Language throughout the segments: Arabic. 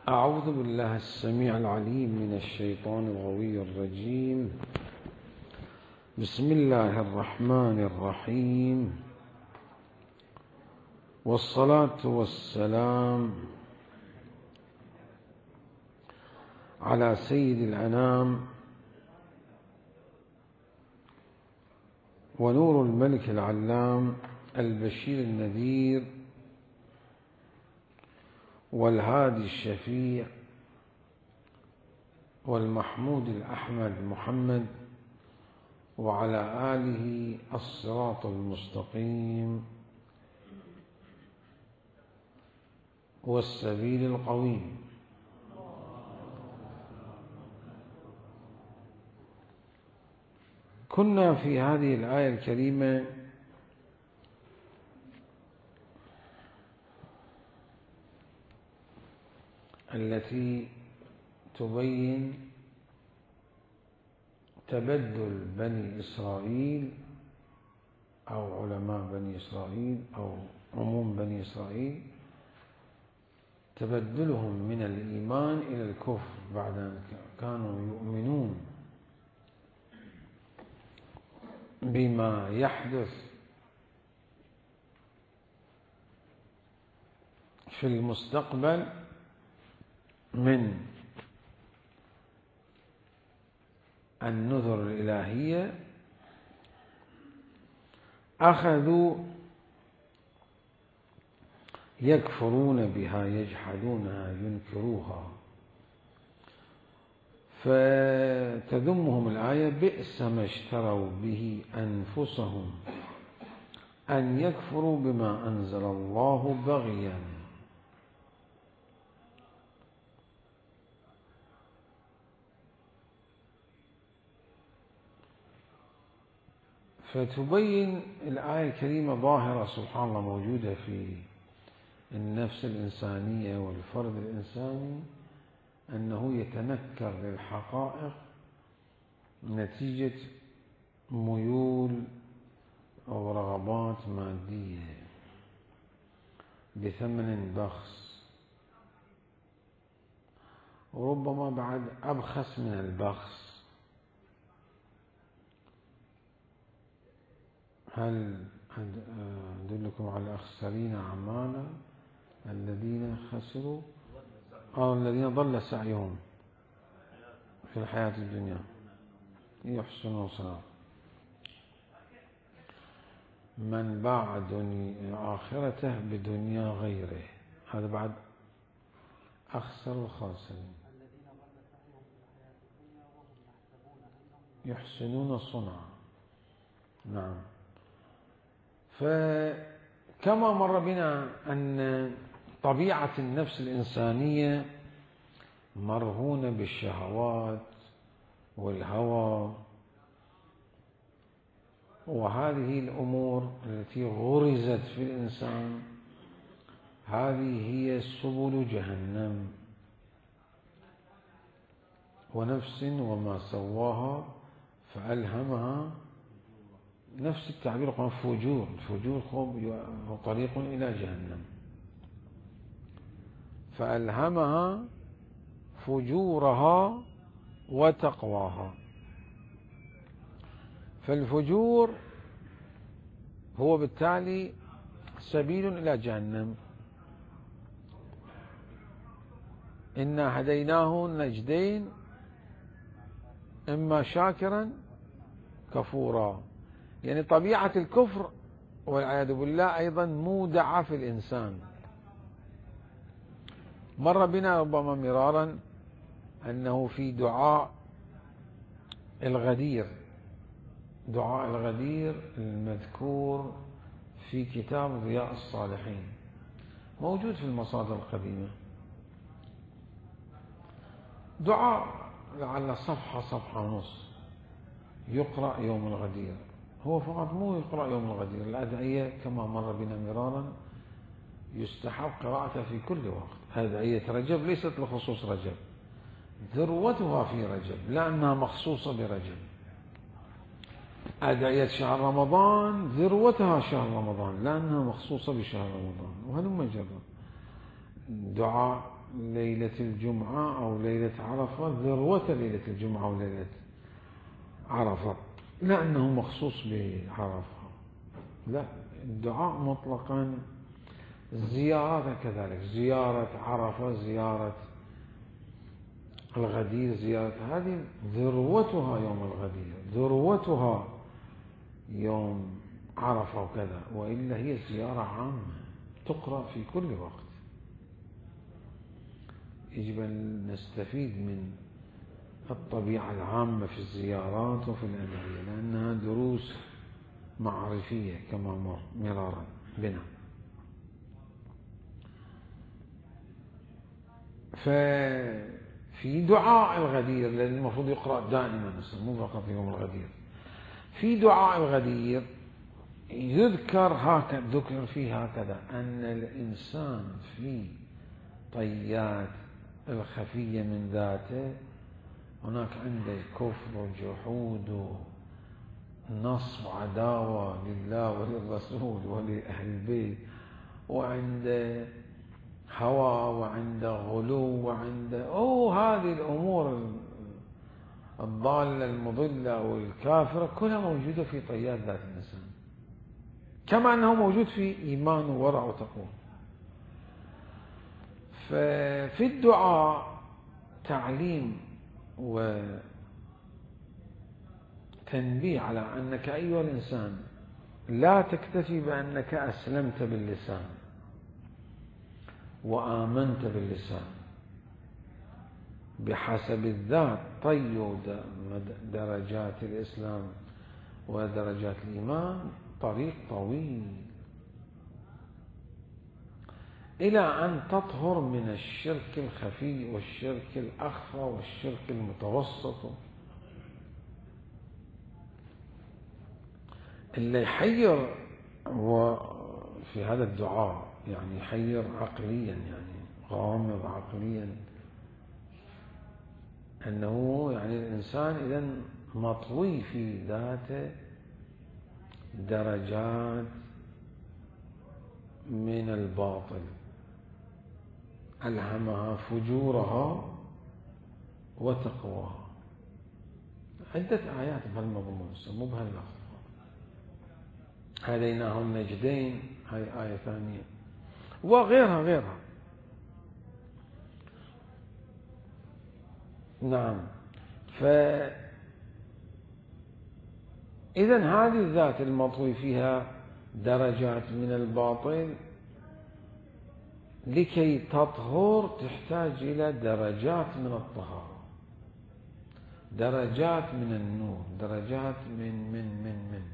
أعوذ بالله السميع العليم من الشيطان الغوي الرجيم. بسم الله الرحمن الرحيم، والصلاة والسلام على سيد الأنام ونور الملك العلام البشير النذير والهادي الشفيع والمحمود الأحمد محمد، وعلى آله الصراط المستقيم والسبيل القويم. كنا في هذه الآية الكريمة التي تبين تبدل بني إسرائيل أو علماء بني إسرائيل أو عموم بني إسرائيل، تبدلهم من الإيمان إلى الكفر بعد أن كانوا يؤمنون بما يحدث في المستقبل من النذر الإلهية، أخذوا يكفرون بها، يجحدونها، ينكروها. فتذمهم الآية: بئس ما اشتروا به أنفسهم أن يكفروا بما أنزل الله بغيا. فتبين الآية الكريمة ظاهرة سبحان الله موجودة في النفس الإنسانية والفرد الإنساني، أنه يتنكر للحقائق نتيجة ميول أو رغبات مادية بثمن بخس، وربما بعد أبخس من البخس. هل أدلكم على الأخسرين أعمالا الذين خسروا الذين ضل سعيهم في الحياة الدنيا يحسنون صنعا من باع آخرته بدنيا غيره، هذا بعد أخسر الخاسرين. يحسنون صنعا. نعم. فكما مر بنا أن طبيعة النفس الإنسانية مرهونة بالشهوات والهوى، وهذه الأمور التي غرزت في الإنسان هذه هي سبل جهنم. ونفس وما سواها فألهمها، نفس التعبير قال فجور. الفجور هو طريق إلى جهنم. فألهمها فجورها وتقواها. فالفجور هو بالتالي سبيل إلى جهنم. إنا هديناه النجدين إما شاكرا كفورا. يعني طبيعة الكفر والعياذ بالله أيضا مودعة في الإنسان. مر بنا ربما مرارا أنه في دعاء الغدير المذكور في كتاب ضياء الصالحين، موجود في المصادر القديمة، دعاء لعل صفحة ونص يقرأ يوم الغدير. هو فقط مو يقرأ يوم الغدير، الأدعية كما مر بنا مرارا يستحب قراءتها في كل وقت. أدعية رجب ليست لخصوص رجب، ذروتها في رجب لأنها مخصوصة برجب. أدعية شهر رمضان ذروتها شهر رمضان لأنها مخصوصة بشهر رمضان، وهلم جرا. دعاء ليلة الجمعة أو ليلة عرفة ذروة ليلة الجمعة وليلة عرفة، لا أنه مخصوص بعرفة، لا، الدعاء مطلقا. الزيارات كذلك، زيارة عرفة، زيارة الغدير، زيارة هذه ذروتها يوم الغدير، ذروتها يوم عرفة وكذا، وإلا هي زيارة عامة تقرأ في كل وقت. يجب أن نستفيد من الطبيعة العامة في الزيارات وفي الأدعية، لأنها دروس معرفية كما مر مرارا بنا. ففي دعاء الغدير الذي المفروض يقرأ دائما، مو فقط في يوم الغدير، في دعاء الغدير ذكر فيه هكذا أن الإنسان في طيات الخفية من ذاته هناك عنده كفر وجحود ونصب وعداوة لله وللرسول ولأهل البيت، وعنده هوى وعنده غلو وعنده هذه الأمور الضالة المضلة والكافرة كلها موجودة في طيات ذات الإنسان، كما أنه موجود في إيمان وورع وتقوى. ففي الدعاء تعليم وتنبيه على أنك أيها الإنسان لا تكتفي بأنك أسلمت باللسان وآمنت باللسان بحسب الذات، طي درجات الإسلام ودرجات الإيمان طريق طويل إلى أن تطهر من الشرك الخفي والشرك الأخفى والشرك المتوسط. اللي يحير في هذا الدعاء، يعني يحير عقليا، يعني غامض عقليا، أنه يعني الإنسان إذن مطوي في ذاته درجات من الباطل ألهمها فجورها وتقواها. عدة آيات بهالمضمون، مو بهاللفظ. هديناه النجدين، هاي آية ثانية، وغيرها. نعم. إذن هذه الذات المطوي فيها درجات من الباطل، لكي تطهر تحتاج إلى درجات من الطهارة، درجات من النور، درجات من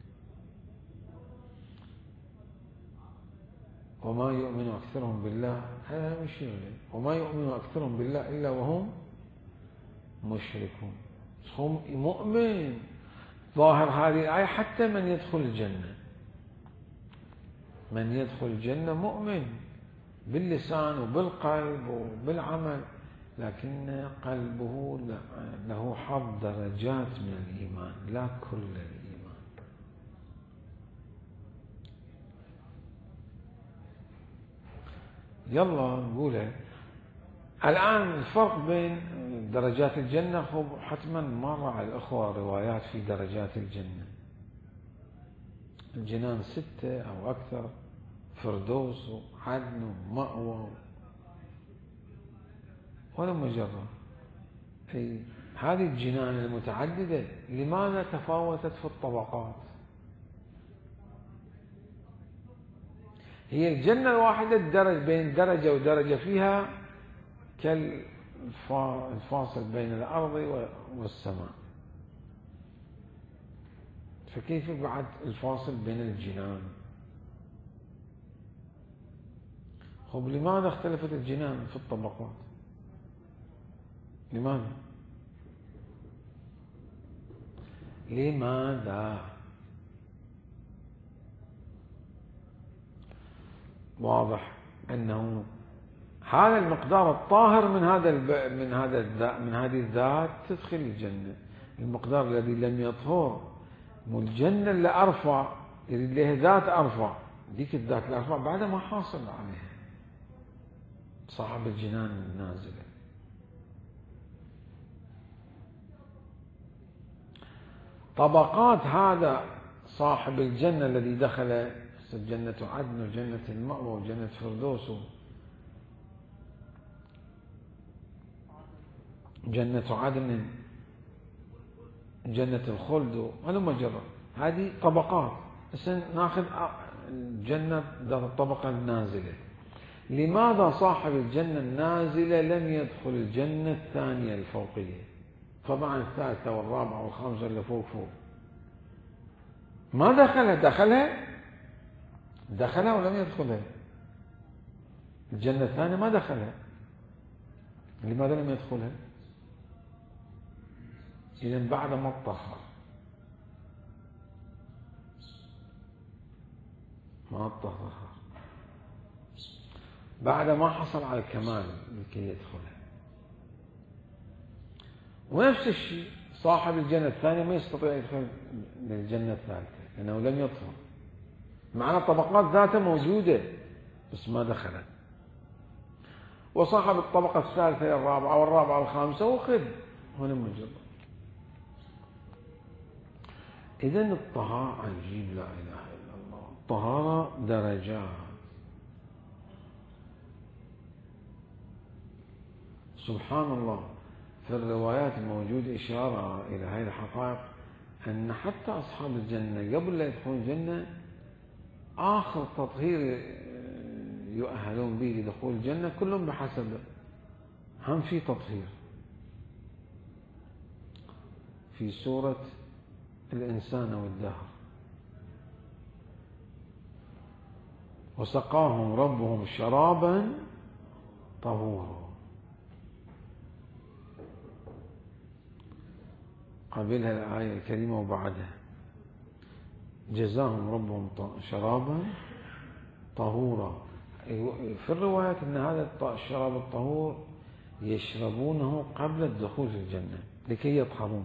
وما يؤمن أكثرهم بالله، هذا مش يؤمن، وما يؤمن أكثرهم بالله إلا وهم مشركون. هم مؤمن. ظاهر هذه الآية حتى من يدخل الجنة، من يدخل الجنة مؤمن باللسان وبالقلب وبالعمل، لكن قلبه له حظ درجات من الإيمان، لا كل الإيمان. يلا نقوله الآن. الفرق بين درجات الجنة، حتما مر على الأخوة روايات في درجات الجنة. الجنان 6 أو أكثر، فردوس وعدن ومأوى ولا مجرد. هذه الجنان المتعددة لماذا تفاوتت في الطبقات؟ هي الجنة الواحدة بين درجة ودرجة فيها كالفاصل بين الأرض والسماء، فكيف بعد الفاصل بين الجنان؟ لماذا اختلفت الجنان في الطبقات؟ لماذا؟ واضح أنه هذا المقدار الطاهر من هذه الذات تدخل الجنة. المقدار الذي لم يطهر، الجنة اللي أرفع يريد لها ذات أرفع، ذيك الذات الأرفع بعد ما حاصل عليها. صاحب الجنان النازلة. طبقات هذا صاحب الجنة الذي دخل جنة عدن وجنة المأوى وجنة فردوس جنة عدن جنة الخلد هلم جرى، هذه طبقات. بس ناخذ الجنة ذات الطبقة النازلة. لماذا صاحب الجنة النازلة لم يدخل الجنة الثانية الفوقية؟ طبعا الثالثة والرابعة والخامسة اللي فوق ما دخلها ولم يدخلها. الجنة الثانية ما دخلها. لماذا لم يدخلها؟ إذن بعد ما اطهر بعد ما حصل على الكمال لكي يدخلها. ونفس الشيء صاحب الجنة الثانية ما يستطيع يدخل للجنة الثالثة لأنه لم يطهر. معنى الطبقات ذاتها موجودة بس ما دخلت. وصاحب الطبقة الثالثة الرابعة والرابعة الخامسة وخذ هنا مجرد. إذن الطهارة عجيب، لا إله إلا الله. الطهارة درجات. سبحان الله، في الروايات الموجودة إشارة إلى هذه الحقائق، أن حتى أصحاب الجنة قبل لا يدخلون الجنة آخر تطهير يؤهلون به لدخول الجنة كلهم بحسب هم في تطهير. في سورة الإنسان والدهر: وسقاهم ربهم شرابا طهورا. قبلها الآية الكريمة وبعدها: جزاهم ربهم شرابا طهورا. في الروايات أن هذا الشراب الطهور يشربونه قبل الدخول في الجنة لكي يطهرون،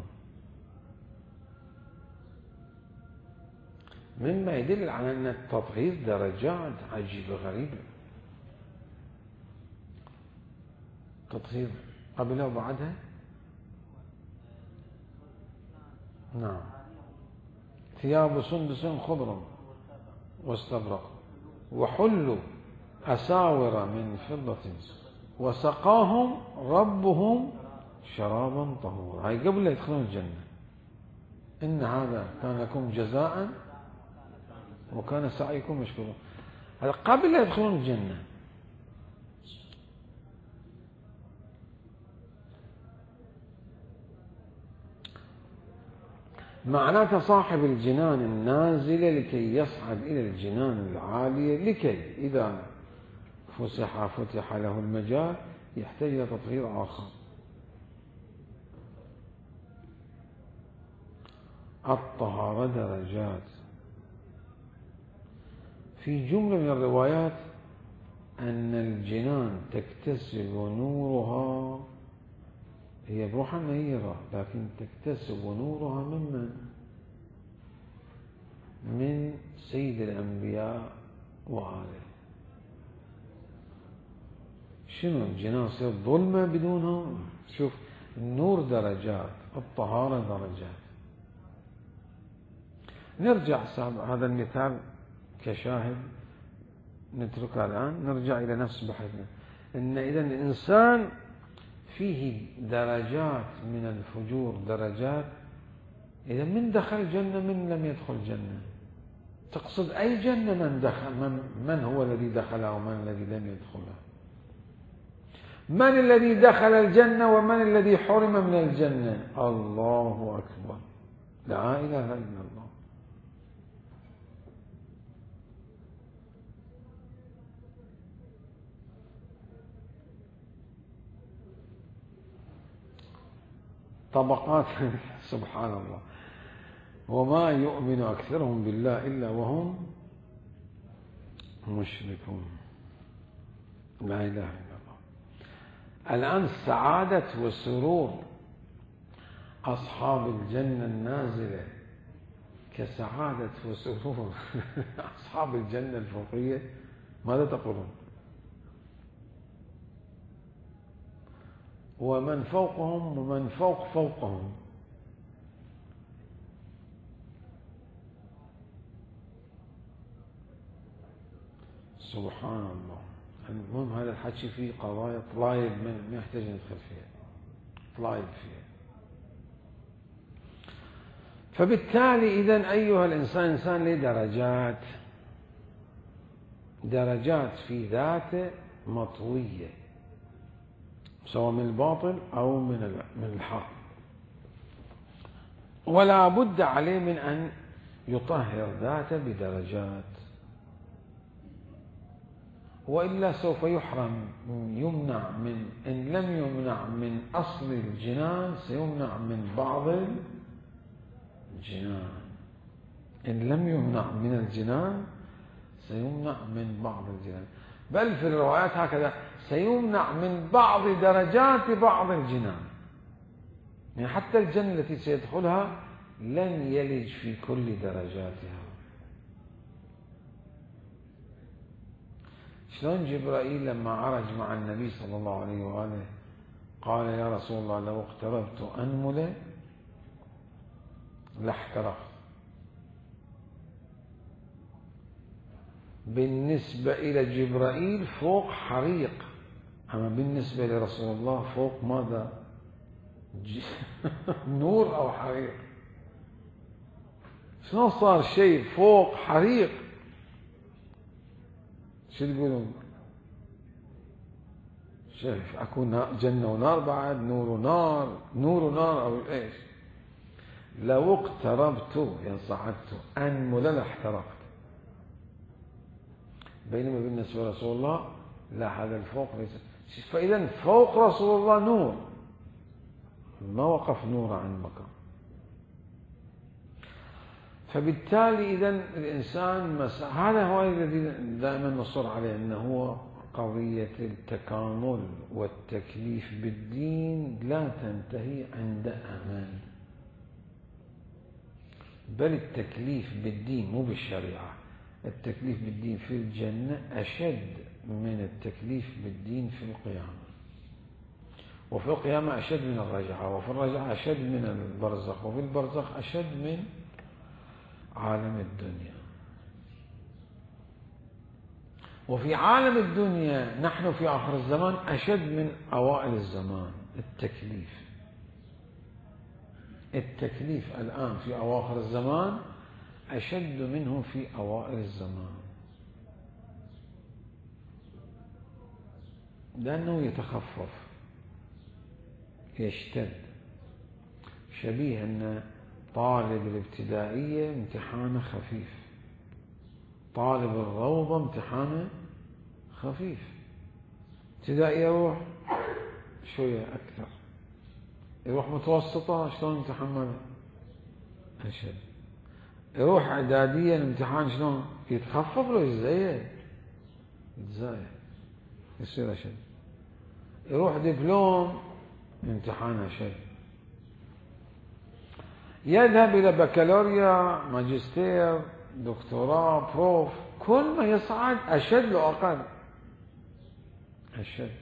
مما يدل على أن التطهير درجات عجيبة غريبة. تطهير قبلها وبعدها. نعم. ثياب سندس خضر واستبرق وحلوا أساور من فضة وسقاهم ربهم شرابا طهورا. هاي قبل لا يدخلون الجنة. إن هذا كان لكم جزاء وكان سعيكم مشكورا. هذا قبل لا يدخلون الجنة. معناته صاحب الجنان النازلة لكي يصعد إلى الجنان العالية، لكي إذا فتح له المجال يحتاج إلى تطهير آخر. الطهارة درجات. في جملة من الروايات أن الجنان تكتسب نورها، هي بروحها منيرة لكن تكتسب نورها من سيد الأنبياء وآله. شنو الجنان يصير ظلمة بدونها؟ شوف، النور درجات، الطهارة درجات. نرجع هذا المثال كشاهد نتركه الآن، نرجع إلى نفس بحثنا. إن إذا الإنسان فيه درجات من الفجور، درجات. إذا من دخل الجنة من لم يدخل الجنة؟ تقصد أي جنة؟ من هو الذي دخلها ومن الذي لم يدخلها؟ من الذي دخل الجنة ومن الذي حرم من الجنة؟ الله أكبر، لا إله إلا الله. طبقات. سبحان الله. وما يؤمن أكثرهم بالله إلا وهم مشركون. لا إله إلا الله. الآن سعادة وسرور أصحاب الجنة النازلة كسعادة وسرور أصحاب الجنة الفوقية. ماذا تقولون؟ ومن فوقهم ومن فوق فوقهم. سبحان الله. المهم هذا الحكي فيه قضايا طلايب ما يحتاج ندخل فيها، طلايب فيها. فبالتالي إذن أيها الإنسان، إنسان له درجات في ذاته مطوية، سواء من الباطل أو من الحق، ولا بد عليه من أن يطهر ذاته بدرجات، وإلا سوف يحرم، يمنع من، إن لم يمنع من أصل الجنان سيمنع من بعض الجنان. إن لم يمنع من الجنان سيمنع من بعض الجنان، بل في الروايات هكذا: سيمنع من بعض درجات بعض الجنان. يعني حتى الجنة التي سيدخلها لن يلج في كل درجاتها. شلون جبرائيل لما عرج مع النبي صلى الله عليه وآله قال: يا رسول الله لو اقتربت أنملة لاحترقت. بالنسبة إلى جبرائيل فوق حريق، أما بالنسبة لرسول الله فوق ماذا؟ نور أو حريق. شنو صار شيء فوق حريق؟ شو تقولون؟ شايف اكو جنة ونار بعد، نور ونار، نور ونار او ايش؟ لو اقتربت يعني صعدت انمل لاحترقت. بينما بالنسبة لرسول الله لا، هذا الفوق ليس. فاذا فوق رسول الله نور، ما وقف نور عن مكان. فبالتالي إذن الإنسان هذا هو الذي دائما نصر عليه، أنه هو قضية التكامل والتكليف بالدين لا تنتهي عند أمل، بل التكليف بالدين مو بالشريعة، التكليف بالدين في الجنة أشد من التكليف بالدين في القيامة، وفي القيامة أشد من الرجعة، وفي الرجعة أشد من البرزخ، وفي البرزخ أشد من عالم الدنيا. وفي عالم الدنيا نحن في آخر الزمان أشد من أوائل الزمان. التكليف الآن في أواخر الزمان أشد منه في أوائل الزمان، لأنه يتخفف، يشتد، شبيه أن طالب الابتدائية امتحانه خفيف، طالب الروضة امتحانه خفيف. ابتدائي يروح شوية أكثر، يروح متوسطة شلون امتحان ماذا؟ أشد. يروح إعدادية الامتحان شلون؟ يتخفف له يتزايد، يصير أشد. يروح دبلوم امتحان أشد. يذهب إلى بكالوريا، ماجستير، دكتوراه، بروف، كل ما يصعد أشد له أقل، أشد.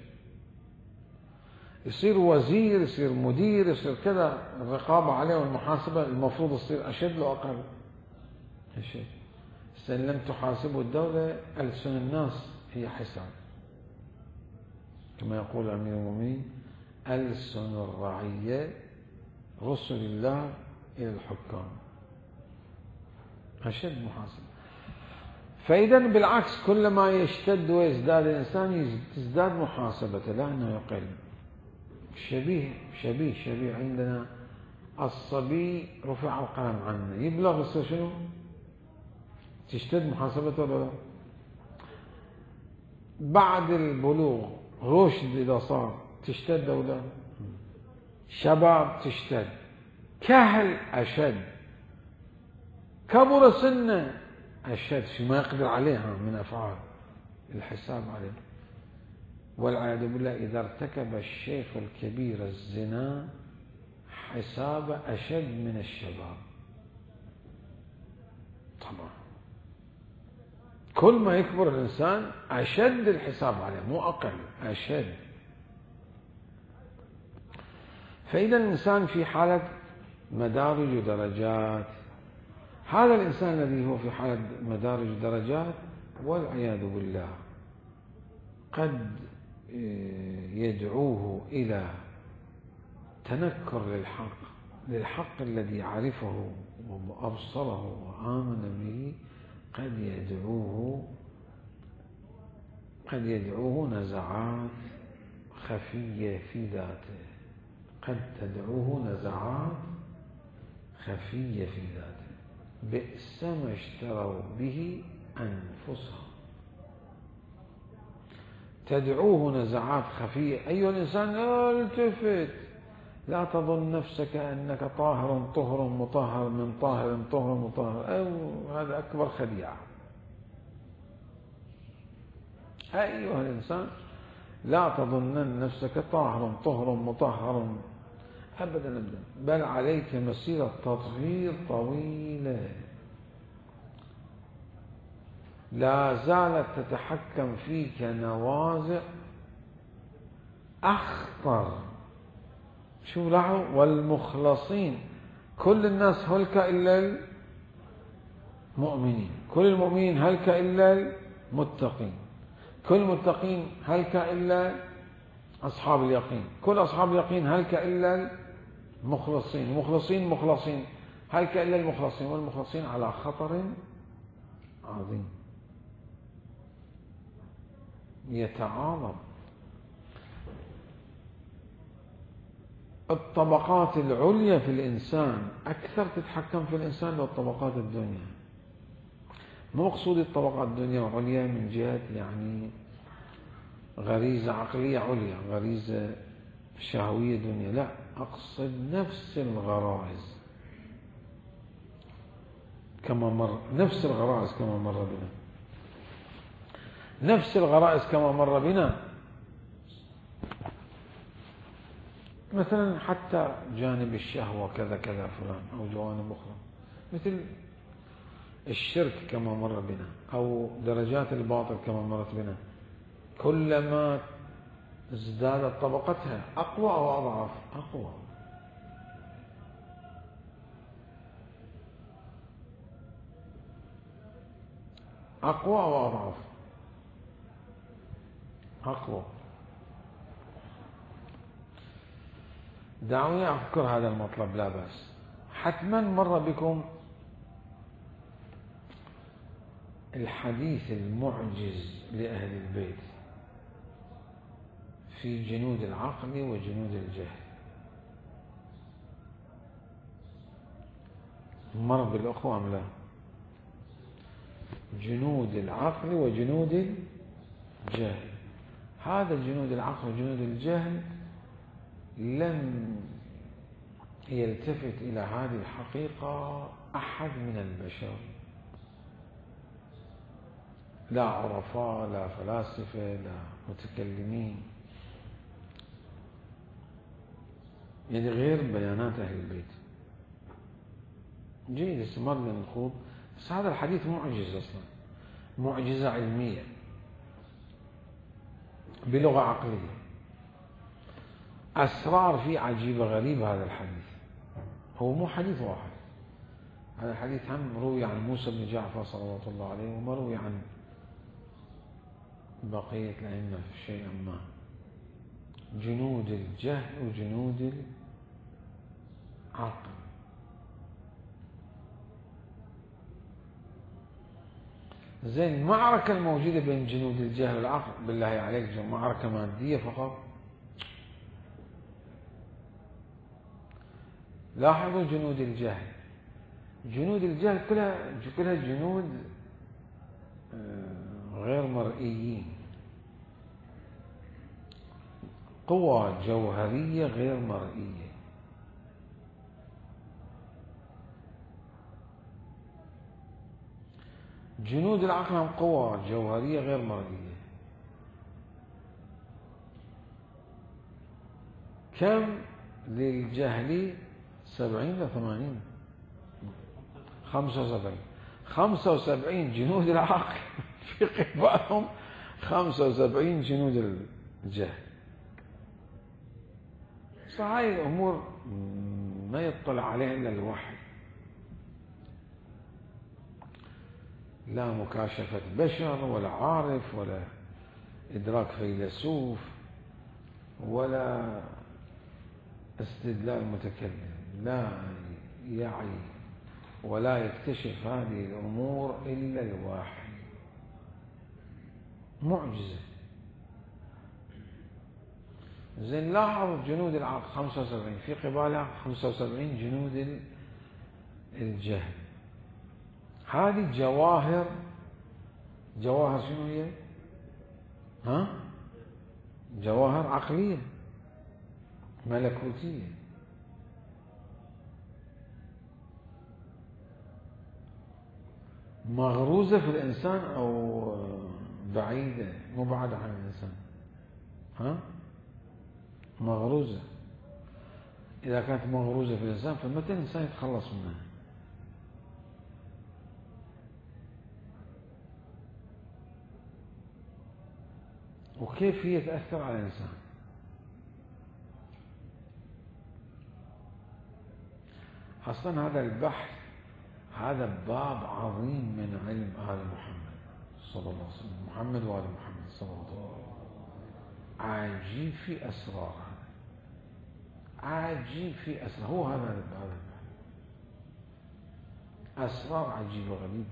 يصير وزير، يصير مدير، يصير كذا، الرقابة عليه والمحاسبة المفروض يصير أشد له أقل، أشد. إن لم تحاسبه الدولة ألسن الناس هي حساب، كما يقول أمير المؤمنين: ألسن الرعية رسل الله إلى الحكام. أشد محاسبة. فإذا بالعكس كلما يشتد ويزداد الإنسان تزداد محاسبته، لا أنه يقل. شبيه عندنا الصبي رفع القلم عنه، يبلغ يصير شنو؟ تشتد محاسبته ولا لا؟ بعد البلوغ رشد إذا صار تشتد أو لا؟ شباب تشتد، كهل أشد، كبر سنه أشد فيما يقدر عليها من أفعال الحساب عليه. والعياذ بالله إذا ارتكب الشيخ الكبير الزنا حساب أشد من الشباب. طبعا كل ما يكبر الإنسان أشد الحساب عليه، مو أقل، أشد. فإذا الإنسان في حالة مدارج ودرجات. هذا الإنسان الذي هو في حالة مدارج ودرجات والعياذ بالله قد يدعوه إلى تنكر للحق الذي عرفه وأبصره وآمن به. قد يدعوه نزعات خفية في ذاته، قد تدعوه نزعات خفية في ذاته. بئس ما اشتروا به أنفسهم. تدعوه نزعات خفية. أيها الإنسان التفت، لا تظن نفسك أنك طاهر طهر مطهر من طاهر طهر مطهر، هذا أكبر خديعة. أيها الإنسان لا تظن نفسك طاهر طهر مطهر أبدا أبدا، بل عليك مسيرة تطهير طويلة لا زالت تتحكم فيك نوازع أخطر. شو لاحظوا؟ والمخلصين. كل الناس هلك إلا المؤمنين، كل المؤمنين هلك إلا المتقين، كل المتقين هلك إلا أصحاب اليقين، كل أصحاب اليقين هلك إلا المخلصين، المخلصين مخلصين هلك إلا المخلصين، والمخلصين على خطر عظيم يتعاظم. الطبقات العليا في الإنسان أكثر تتحكم في الإنسان لو الطبقات الدنيا. مو مقصود الطبقات الدنيا عليا من جهة يعني غريزة عقلية عليا، غريزة شهوية دنيا، لا، أقصد نفس الغرائز كما مر، نفس الغرائز كما مر بنا، نفس الغرائز كما مر بنا. مثلا حتى جانب الشهوة كذا كذا فلان، أو جوانب أخرى مثل الشرك كما مر بنا، أو درجات الباطل كما مرت بنا، كلما ازدادت طبقتها أقوى أو أضعف؟ أقوى. أقوى أو أضعف؟ أقوى. دعوني أذكر هذا المطلب لا بأس. حتما مر بكم الحديث المعجز لأهل البيت في جنود العقل وجنود الجهل. مر بالأخوة أم لا؟ جنود العقل وجنود الجهل. هذا جنود العقل وجنود الجهل لم يلتفت إلى هذه الحقيقة أحد من البشر، لا عرفاء لا فلاسفة لا متكلمين، يعني غير بيانات أهل البيت. جيد استمرنا نخوض، بس هذا الحديث معجز أصلا، معجزة علمية بلغة عقلية، أسرار فيه عجيبة غريبة. هذا الحديث هو مو حديث واحد، هذا الحديث هم روي عن موسى بن جعفر صلوات الله عليه، ومروي عن بقية الأئمة في شيء ما. جنود الجهل وجنود العقل. زين، المعركة الموجودة بين جنود الجهل والعقل بالله عليك معركة مادية فقط؟ لاحظوا جنود الجهل، جنود الجهل كلها جنود غير مرئيين، قوى جوهرية غير مرئية. جنود العقل هم قوى جوهرية غير مرئية. كم للجهل؟ 70 إلى 80 75 جنود العقل في قبالهم 75 جنود الجهل. فهاي الأمور ما يطلع عليها إلا الوحي، لا مكاشفة بشر ولا عارف ولا إدراك فيلسوف ولا استدلال متكلم، لا يعي ولا يكتشف هذه الأمور إلا الوحي. معجزة. زين لاحظ جنود العقل 75 في قبالها 75 جنود الجهل. هذه جواهر شنو هي؟ جواهر عقلية ملكوتية. مغروزة في الإنسان أو بعيدة مبعدة عن الإنسان؟ مغروزة. إذا كانت مغروزة في الإنسان فمتى الإنسان يتخلص منها؟ وكيف هي تأثر على الإنسان؟ أصلا هذا البحث هذا باب عظيم من علم آل محمد صلى الله عليه وسلم، محمد وآل محمد صلى الله عليه وسلم. عجيب في أسرار، عجيب في أسرار. هو هذا البحث أسرار عجيبة غريبة.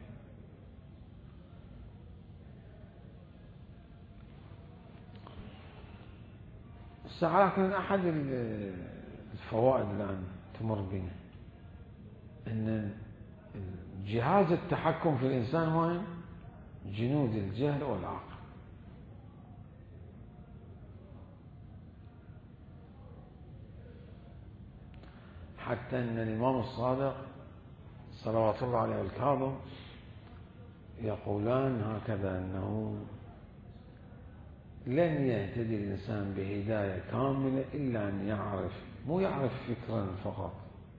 لكن أحد الفوائد الآن تمر بنا أن جهاز التحكم في الإنسان وين؟ جنود الجهل والعقل. حتى أن الإمام الصادق صلوات الله عليه الكاظم يقولان هكذا أنه لن يهتدي الإنسان بهداية كاملة إلا أن يعرف، مو يعرف فكرا فقط،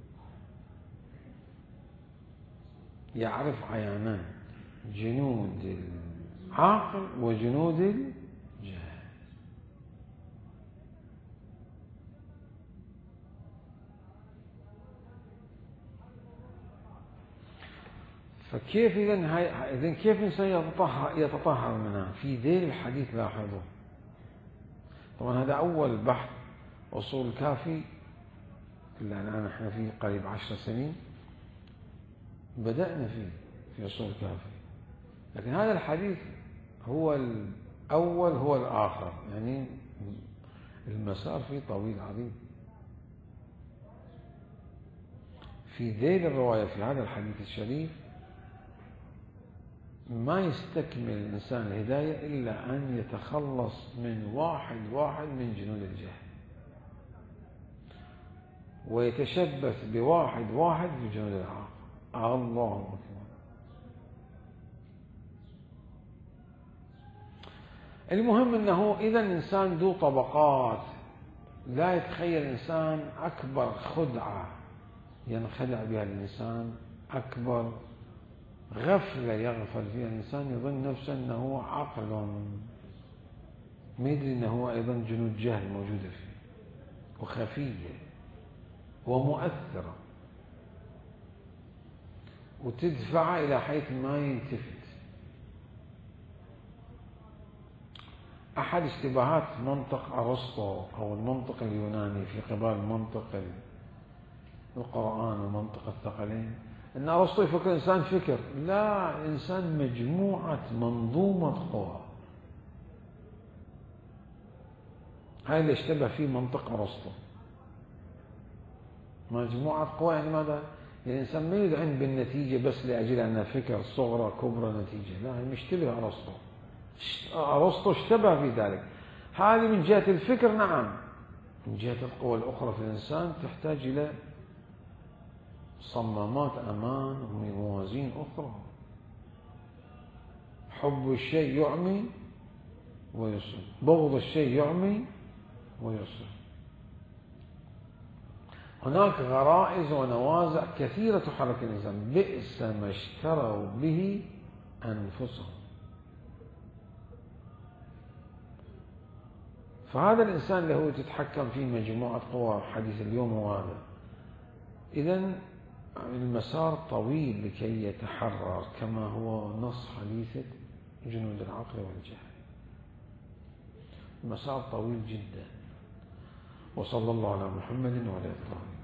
يعرف عيانا جنود العقل وجنود الجهل. فكيف إذن كيف الإنسان يتطهر منها؟ في ذيل الحديث لاحظوا. طبعا هذا أول بحث أصول الكافي اللي الآن احنا فيه قريب 10 سنين بدأنا فيه في أصول الكافي، لكن هذا الحديث هو الأول هو الآخر، يعني المسار فيه طويل عريض. في ذيل الرواية في هذا الحديث الشريف ما يستكمل الإنسان الهداية إلا أن يتخلص من واحد من جنود الجهل، ويتشبث بواحد بجنود العقل. الله أكبر. المهم أنه إذا الإنسان ذو طبقات، لا يتخيل الإنسان أكبر خدعة ينخدع بها الإنسان، أكبر غفلة يغفل فيها الإنسان، يظن نفسه أنه عقل، ما يدري أنه أيضا جنود جهل موجودة فيه وخفية ومؤثرة وتدفع إلى حيث ما يلتفت. أحد اشتباهات منطق أرسطو أو المنطق اليوناني في قبال منطق القرآن ومنطق الثقلين أن أرسطو يفكر الإنسان فكر، لا، الإنسان مجموعة منظومة قوى. هاي اللي اشتبه فيه منطق أرسطو، مجموعة قوى. يعني ماذا؟ الإنسان ما يدعن بالنتيجة بس لأجل أن فكر صغرى كبرى نتيجة، لا، مشتبه أرسطو. أرسطو اشتبه في ذلك. هذه من جهة الفكر، نعم. من جهة القوى الأخرى في الإنسان تحتاج إلى صمامات أمان وموازين أخرى. حب الشيء يعمي ويصر، بغض الشيء يعمي ويصر. هناك غرائز ونوازع كثيرة تحرك الإنسان. بئس ما اشتروا به أنفسهم. فهذا الإنسان اللي هو تتحكم فيه مجموعة قوى، حديث اليوم هو هذا. إذن المسار طويل لكي يتحرر، كما هو نص حديث جنود العقل والجهل. المسار طويل جدا. وصلى الله على محمد وعلى آله.